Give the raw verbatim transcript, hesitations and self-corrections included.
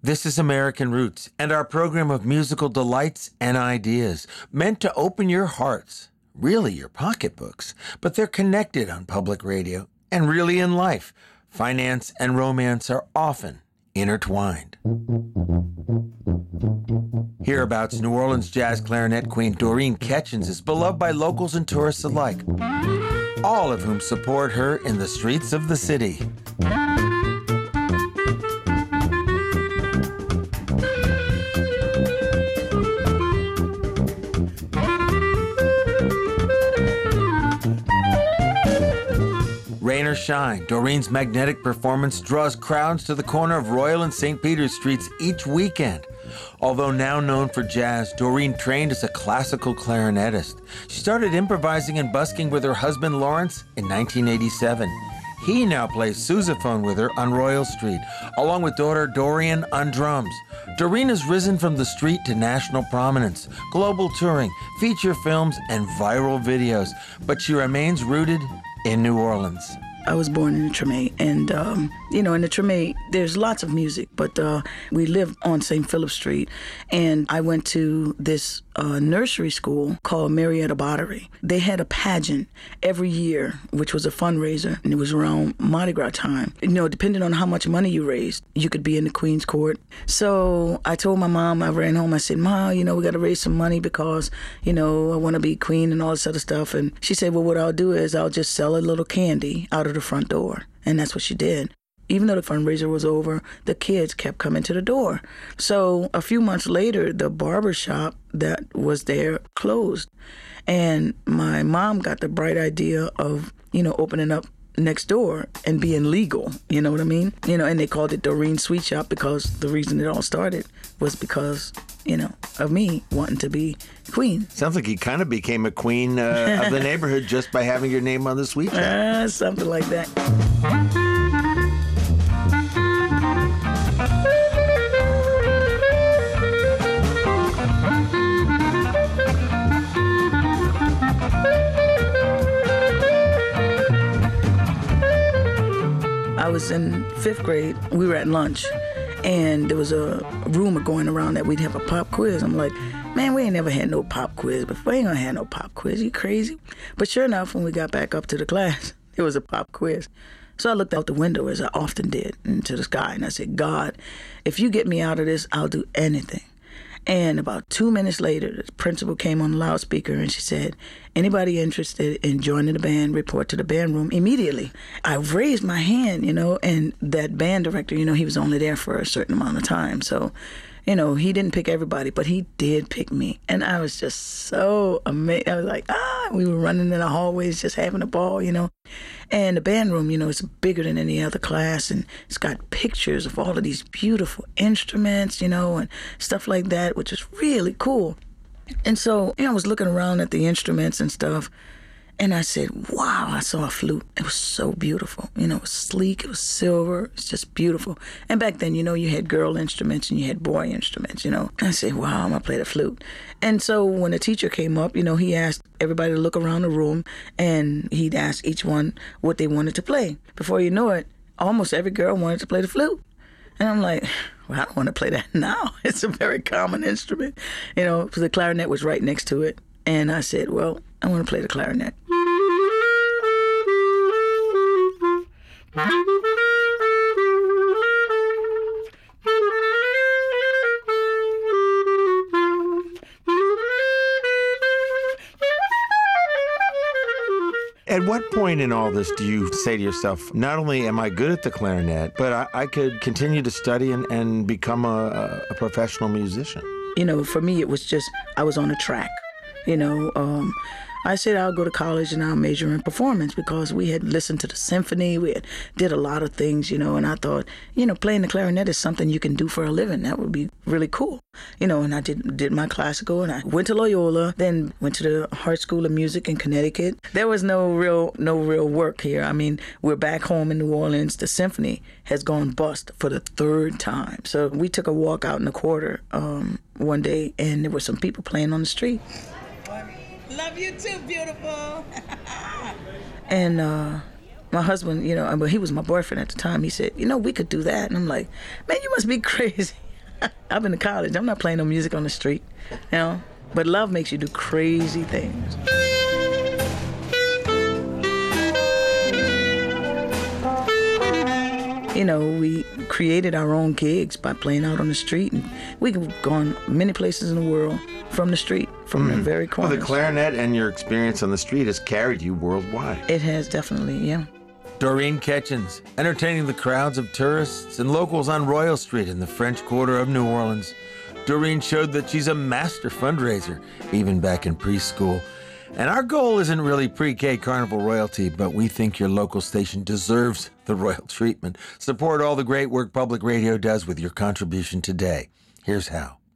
This is American Roots and our program of musical delights and ideas meant to open your hearts, really your pocketbooks, but they're connected on public radio and really in life. Finance and romance are often intertwined. Hereabouts, New Orleans jazz clarinet queen Doreen Ketchens is beloved by locals and tourists alike, all of whom support her in the streets of the city. Rain or shine, Doreen's magnetic performance draws crowds to the corner of Royal and Saint Peter's Streets each weekend. Although now known for jazz, Doreen trained as a classical clarinetist. She started improvising and busking with her husband Lawrence in nineteen eighty-seven. He now plays sousaphone with her on Royal Street, along with daughter Dorian on drums. Doreen has risen from the street to national prominence, global touring, feature films, and viral videos, but she remains rooted in New Orleans. I was born in the Treme, and, um, you know, in the Treme, there's lots of music, but uh, we lived on Saint Philip Street, and I went to this uh, nursery school called Marietta Bottery. They had a pageant every year, which was a fundraiser, and it was around Mardi Gras time. You know, depending on how much money you raised, you could be in the Queen's Court. So I told my mom, I ran home, I said, Ma, you know, we got to raise some money because, you know, I want to be queen and all this other stuff. And she said, well, what I'll do is I'll just sell a little candy out of the front door. And that's what she did. Even though the fundraiser was over, the kids kept coming to the door. So a few months later, the barber shop that was there closed. And my mom got the bright idea of, you know, opening up next door and being legal, you know what I mean? You know, and they called it Doreen Sweet Shop because the reason it all started was because, you know, of me wanting to be queen. Sounds like you kind of became a queen uh, of the neighborhood just by having your name on the sweet shop. Uh, something like that. I was in fifth grade. We were at lunch, and there was a rumor going around that we'd have a pop quiz. I'm like, man, we ain't never had no pop quiz before. We ain't gonna have no pop quiz. You crazy? But sure enough, when we got back up to the class, it was a pop quiz. So I looked out the window, as I often did, into the sky, and I said, God, if you get me out of this, I'll do anything. And about two minutes later, the principal came on the loudspeaker and she said, anybody interested in joining the band, report to the band room immediately. I raised my hand, you know, and that band director, you know, he was only there for a certain amount of time. So, you know, he didn't pick everybody, but he did pick me. And I was just so amazed. I was like, ah, we were running in the hallways just having a ball, you know. And the band room, you know, it's bigger than any other class, and it's got pictures of all of these beautiful instruments, you know, and stuff like that, which is really cool. And so, you know, I was looking around at the instruments and stuff, and I said, wow, I saw a flute. It was so beautiful. You know, it was sleek, it was silver, it's just beautiful. And back then, you know, you had girl instruments and you had boy instruments, you know. I said, wow, I'm gonna play the flute. And so when the teacher came up, you know, he asked everybody to look around the room, and he'd ask each one what they wanted to play. Before you know it, almost every girl wanted to play the flute. And I'm like, well, I don't want to play that now. It's a very common instrument. You know, the clarinet was right next to it. And I said, well, I want to play the clarinet. At what point in all this do you say to yourself, not only am I good at the clarinet, but I, I could continue to study and, and become a, a professional musician? You know, for me, it was just, I was on a track. You know, um, I said I'll go to college and I'll major in performance because we had listened to the symphony. We had did a lot of things, you know, and I thought, you know, playing the clarinet is something you can do for a living. That would be really cool. You know, and I did did my classical, and I went to Loyola, then went to the Hart School of Music in Connecticut. There was no real no real work here. I mean, we're back home in New Orleans. The symphony has gone bust for the third time. So we took a walk out in the quarter um, one day, and there were some people playing on the street. Love you too, beautiful. And uh, my husband, you know, well, he was my boyfriend at the time. He said, you know, we could do that. And I'm like, man, you must be crazy. I've been to college. I'm not playing no music on the street, you know. But love makes you do crazy things. You know, we created our own gigs by playing out on the street, and we can go on many places in the world from the street, from mm. the very corners. Well, the clarinet and your experience on the street has carried you worldwide. It has, definitely, yeah. Doreen Ketchens, entertaining the crowds of tourists and locals on Royal Street in the French Quarter of New Orleans. Doreen showed that she's a master fundraiser, even back in preschool. And our goal isn't really pre-K carnival royalty, but we think your local station deserves the royal treatment. Support all the great work public radio does with your contribution today. Here's how.